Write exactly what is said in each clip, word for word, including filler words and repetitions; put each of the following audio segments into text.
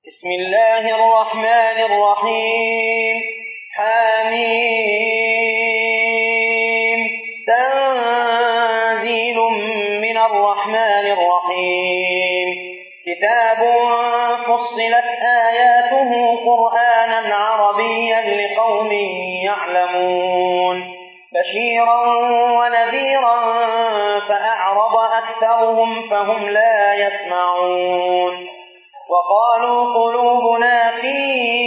بسم الله الرحمن الرحيم حميم تنزيل من الرحمن الرحيم كتاب فصلت آياته قرآنا عربيا لقوم يعلمون بشيرا ونذيرا فأعرض أكثرهم فهم لا يسمعون وقالوا قلوبنا في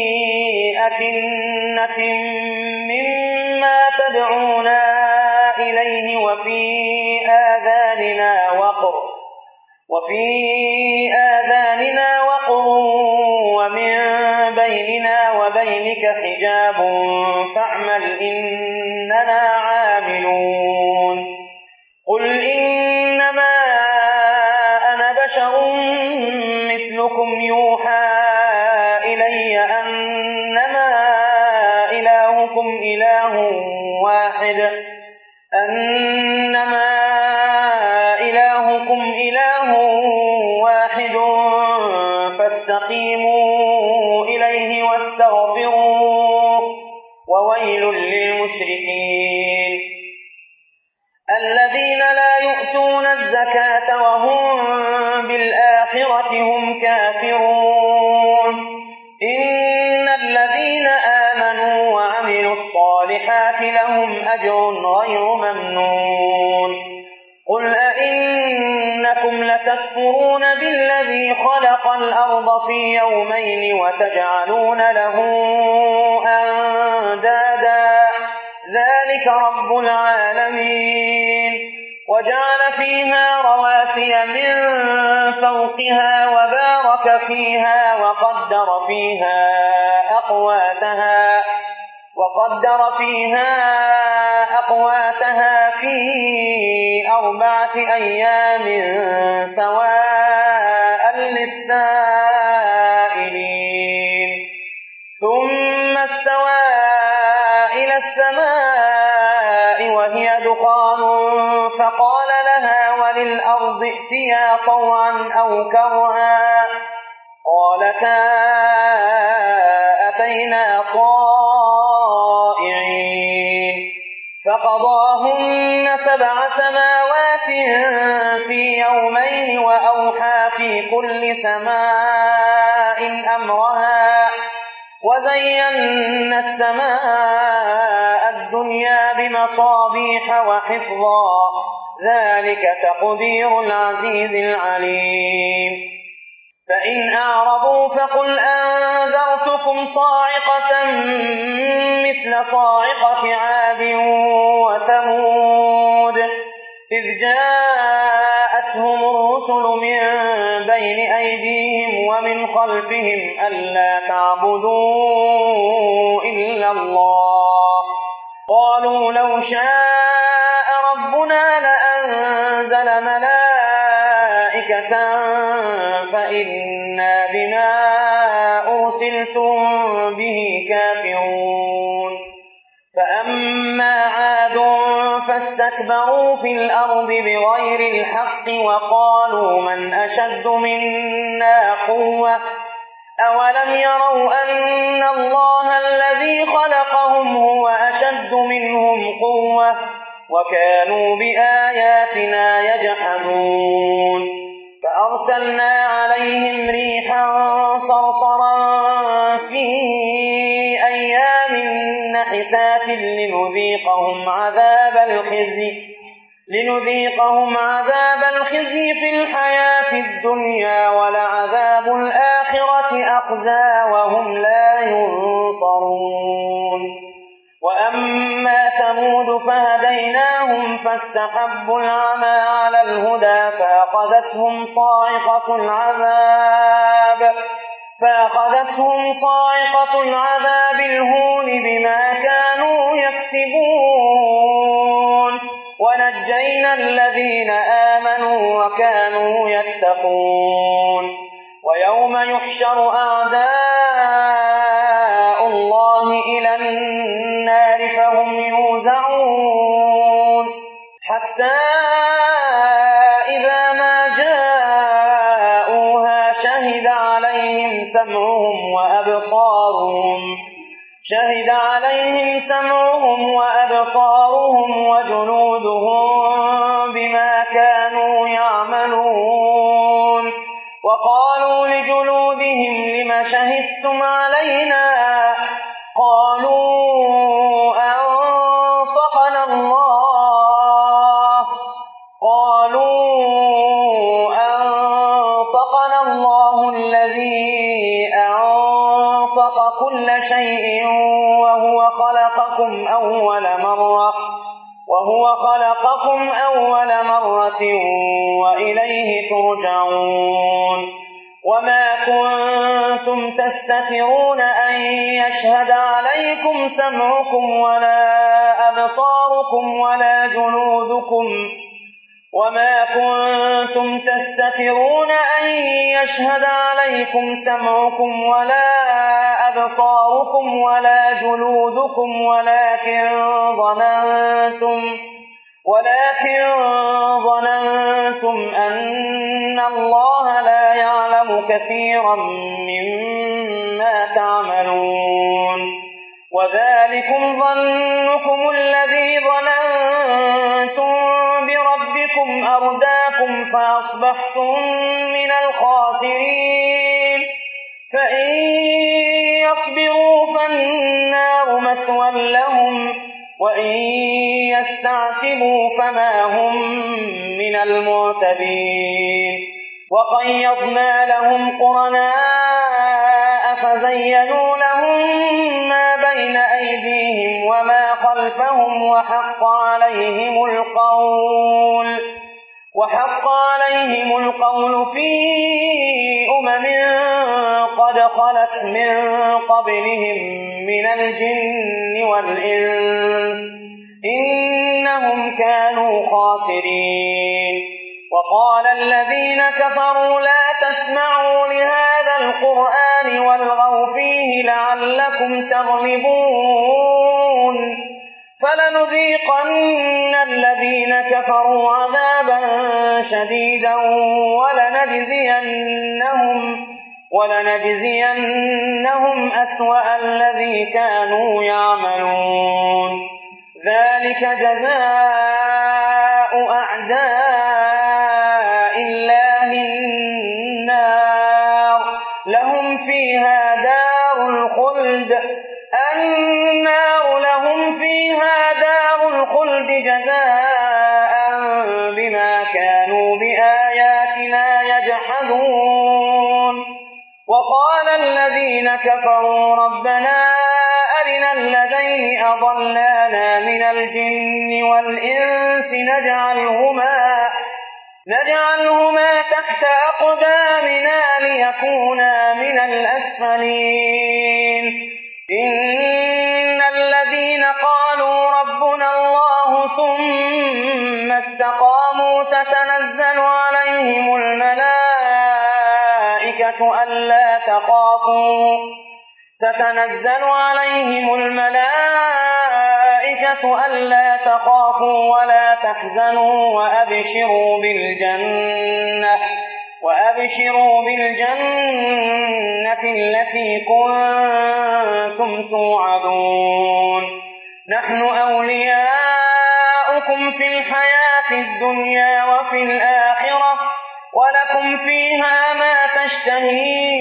أكنة مما تدعونا إليه وفي آذاننا وقر وفي آذاننا وقر ومن بيننا وبينك حجاب فاعمل إننا عاملون قل إنما أنا بشر مثلكم يوحى إلي أنما إلهكم إله واحد أنما إلهكم إله واحد فاستقيموا إليه واستغفروه وويل للمشركين الذين لا يؤتون الزكاة وهم بالآخرة هم كافرون إن الذين آمنوا وعملوا الصالحات لهم أجر غير ممنون قل أئنكم لتكفرون بالذي خلق الأرض في يومين وتجعلون له أندادا ذلك رب العالمين وجعل فيها رواسي من فوقها وبارك فيها وقدر فيها أقواتها وقدر فيها أقواتها في أربعة أيام سواء للسائلين ثم استوى إلى السماء وهي دخان فقال لها وللأرض ائتيا طوعا أو كرها قالتا أتينا طائعين فقضاهن سبع سماوات في يومين وأوحى في كل سماء أمرها وزينا السماء الدنيا بمصابيح وحفظا ذلك تقدير العزيز العليم فإن أعرضوا فقل أنذرتكم صاعقة مثل صاعقة عاد وثمود إذ جاءتهم الرسل من بين أيديهم ومن خلفهم ألا تعبدوا إلا الله قالوا لو شاء ربنا لأنزل ملائكة فإنا بما أرسلتم به كافرون فأما عاد فاستكبروا في الأرض بغير الحق وقالوا من أشد منا قوة أولم يروا أن الله الذي خلقهم هو أشد منهم قوة وكانوا بآياتنا يجحدون فأرسلنا عليهم ريحا صرصرا في أيام نحسات لنذيقهم عذاب الخزي لنذيقهم عذاب الخزي في الحياة الدنيا ولعذاب الآخرة أخزى وهم لا ينصرون وأما ثمود فهديناهم فاستحبوا العمى على الهدى فأخذتهم صاعقة العذاب فأخذتهم صاعقة العذاب الهون بما كانوا يكسبون ونجينا الذين آمنوا وكانوا يتقون ويوم يحشر أعداء الله إلى النار فهم يوزعون حتى إذا ما جاءوها شهد عليهم سمعهم وأبصارهم شهد عليهم سمعهم وأبصارهم وجلودهم بما كانوا يعملون. وقالوا لجلودهم لم شهدتم علينا قالوا أنطقنا الله قالوا أنطقنا الله الذي أنطق كل شيء وهو خلقكم أول مرة وهو خلقكم أول مرة وإليه ترجعون. وما كنتم تستترون أن يشهد عليكم سمعكم ولا أبصاركم ولا جلودكم وما كنتم تستترون أن يشهد عليكم سمعكم ولا أبصاركم ولا جلودكم ولكن ظننتم ولكن ظننتم أن الله لا يعلم كثيرا مما تعملون. وذلكم ظنكم الذي ظننتم بربكم أرداكم فأصبحتم من الخاسرين. فإن يصبروا فالنار مثوى لهم وإن يستعتبوا فما هم من المعتبين. وقيضنا لهم قرناء فزينوا لهم ما بين أيديهم وما خلفهم وحق عليهم القول وحق عليهم القول في أمم قد خلت من قبلهم من الجن والإنس إنهم كانوا خاسرين. وقال الذين كفروا لا تسمعوا لهذا القرآن والغوا فيه لعلكم تغلبون. فلنذيقن الذين كفروا عذابا شديدا ولنجزينهم ولنجزينهم أسوأ الذي كانوا يعملون. ذلك جزاء أعداء الله النار لهم فيها دار الخلد النار لهم فيها دار الخلد جزاء بما كانوا بآياتنا يجحدون. وقال الذين كفروا ربنا أرنا الذين أضلانا من الجن والإنس نجعلهما نجعلهما تحت أقدامنا ليكونا من الأسفلين. إن الذين قالوا ربنا الله ثم استقاموا تتنزل عليهم الملائكة ألا تخافوا تتنزل عليهم الملائكة ألا تخافوا ولا تحزنوا وأبشروا بالجنة وأبشروا بالجنة التي كنتم توعدون. نحن أولياؤكم في الحياة الدنيا وفي الآخرة ولكم فيها ما تشتهي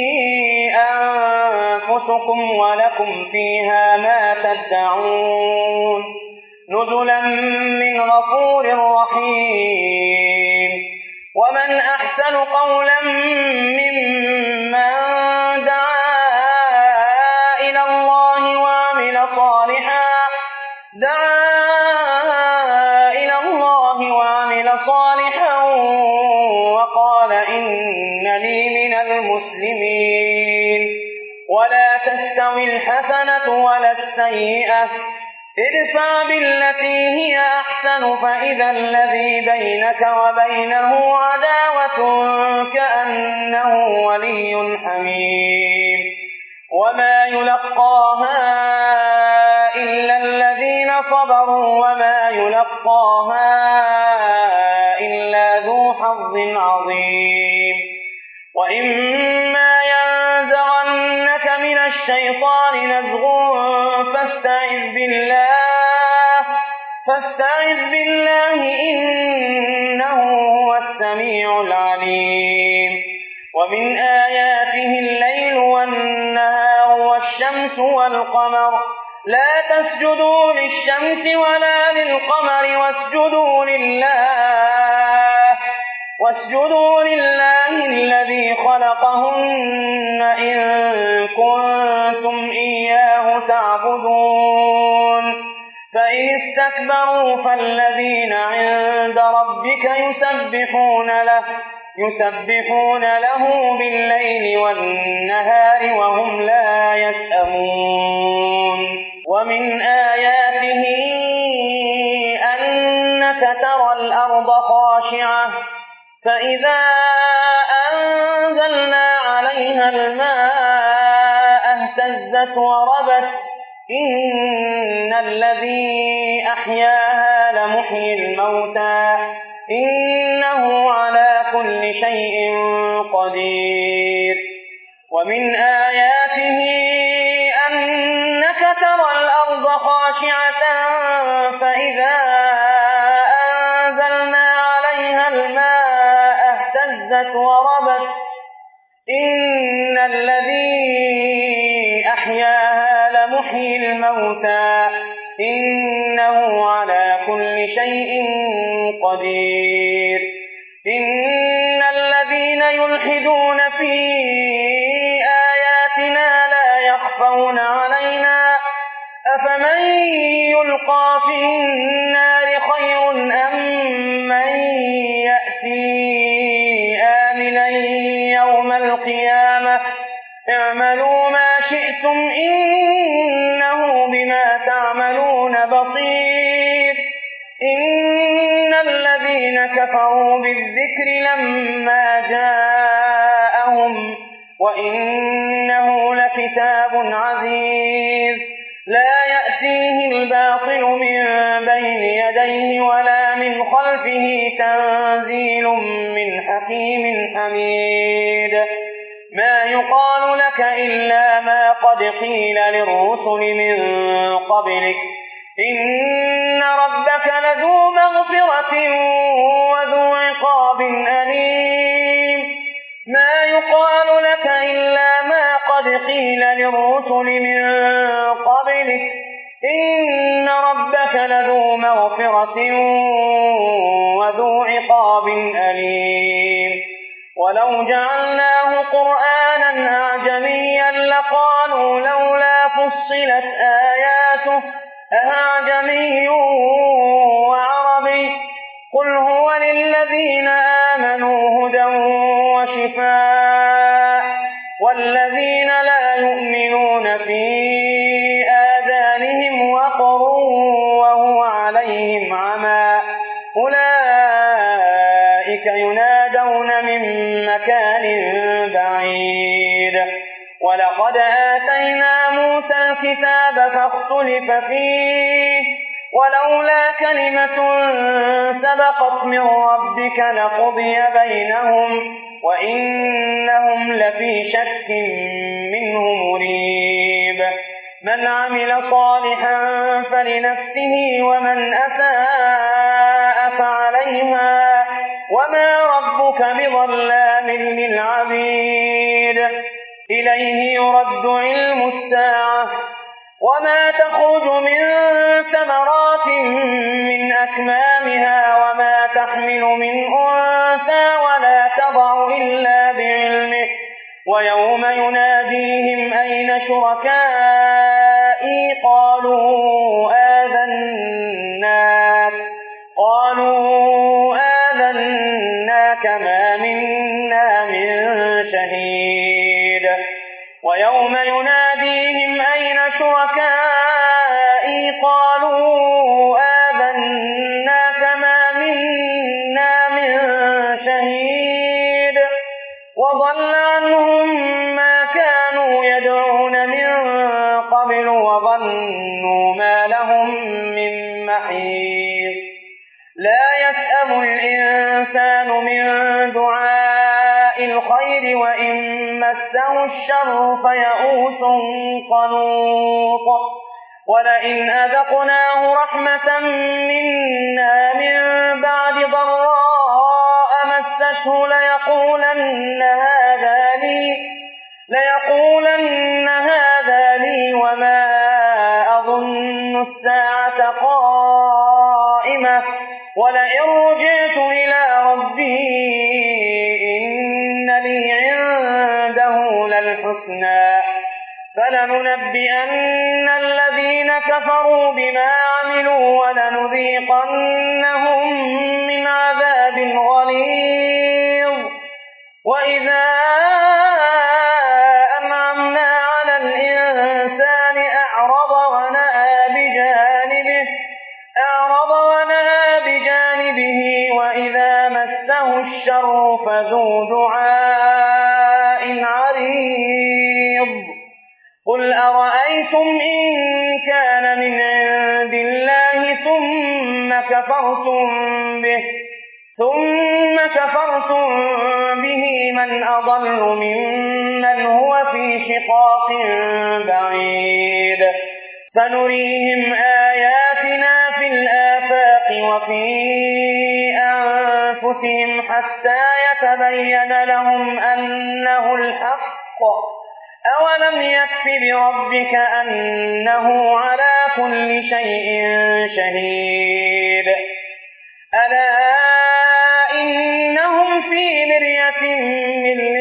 أنفسكم ولكم فيها ما تدعون نزلا من غفور رحيم. ومن أحسن قولا ممن دعا إلى الله وعمل صالحا دعا إلى الله وعمل صالحا وقال إنني من المسلمين. ولا تستوي الحسنة ولا السيئة ادفع بالتي هي أحسن فإذا الذي بينك وبينه عداوة كأنه ولي حميم. وما يلقاها إلا الذين صبروا وما يلقاها إلا ذو حظ عظيم. وإما ينزغ الشيطان نزغ فاستعذ بالله فاستعذ بالله إنه هو السميع العليم ومن آياته الليل والنهار والشمس والقمر لا تسجدوا للشمس ولا للقمر واسجدوا لله واسجدوا لله الذي خلقهن إن كنتم إياه تعبدون فإن استكبروا فالذين عند ربك يسبحون له يسبحون له بالليل والنهار وهم لا يسأمون ومن آياته أنك ترى الأرض خاشعة فإذا أنزلنا عليها الماء اهتزت وربت إن الذي أحياها لمحيي الموتى إنه على كل شيء قدير ومن آياته أنك ترى الأرض خاشعة فإذا أنزلنا عليها الماء اهتزت وربت إن الذي أحياها لمحيي الموتى إنه على كل شيء قدير إن الذين يلحدون في آياتنا لا يخفون علينا أفمن يلقى في النار خير أم من يأتي آمنا يوم القيامة اعملوا ما شئتم إنه بما تعملون بصير إن الذين كفروا بالذكر لما جاءهم وإنه لكتاب عزيز لا يأتيه الباطل من بين يديه ولا من خلفه تنزيل من حكيم حميد ما يقال لك إلا ما قد قيل للرسل من قبلك إن ربك لذو مغفرة وذو عقاب أليم ما يقال لك إلا ما قد قيل للرسل من قبلك إن ربك لذو مغفرة وذو عقاب أليم ولو جعلناه قرآنا أعجميا لقالوا لولا فصلت آياته أعجمي وعربي قل هو للذين آمنوا هدى وشفاء والذين لا يؤمنون في آذانهم وقر وهو عليهم عمى أولئك ينادون من مكان بعيد ولقد آتينا موسى الكتاب فاختلف فيه ولولا كلمة سبقت من ربك لقضي بينهم وإنهم لفي شك منه مريب من عمل صالحا فلنفسه ومن أساء فعليها وما ربك بظلام للعبيد إليه يرد علم الساعة وما تخرج من ثمرات من أكمامها وما تحمل من أنثى ولا تضع إلا بعلمه ويوم يناديهم أين شركائي قالوا آذناك قالوا آذناك ما منا من شهيد ويوم يناديهم أين شركائي قالوا آذناك ما منا من شهيد وضل عنهم ما كانوا يدعون من قبل وظنوا ما لهم من محيص لا يسأم الإنسان من دعاء الخير وإن مسه الشر فيئوس قنوط ولئن أذقناه رحمة منا من بعد ضراء مسته ليقولن هذا لي ليقولن هذا لي وما أظن الساعة قائمة ولئن رجعت إلى ربي إن لي عنده للحسنى فلننبئن الذين كفروا بما عملوا ولنذيقنهم من عذاب غليظ وإذا أنعمنا على الإنسان أعرض ونأى بجانبه أعرض ونأى بجانبه وإذا مسه الشر فذو دعاء عريض قل أرأيتم إن كان من عند الله ثم كفرتم به ثم كفرتم به من أضل ممن هو في شقاق بعيد سنريهم آياتنا في الآفاق وفي أنفسهم حتى يتبين لهم أنه الحق أولم يكف بربك أنه على كل شيء شهيد ألا إنهم في مرية من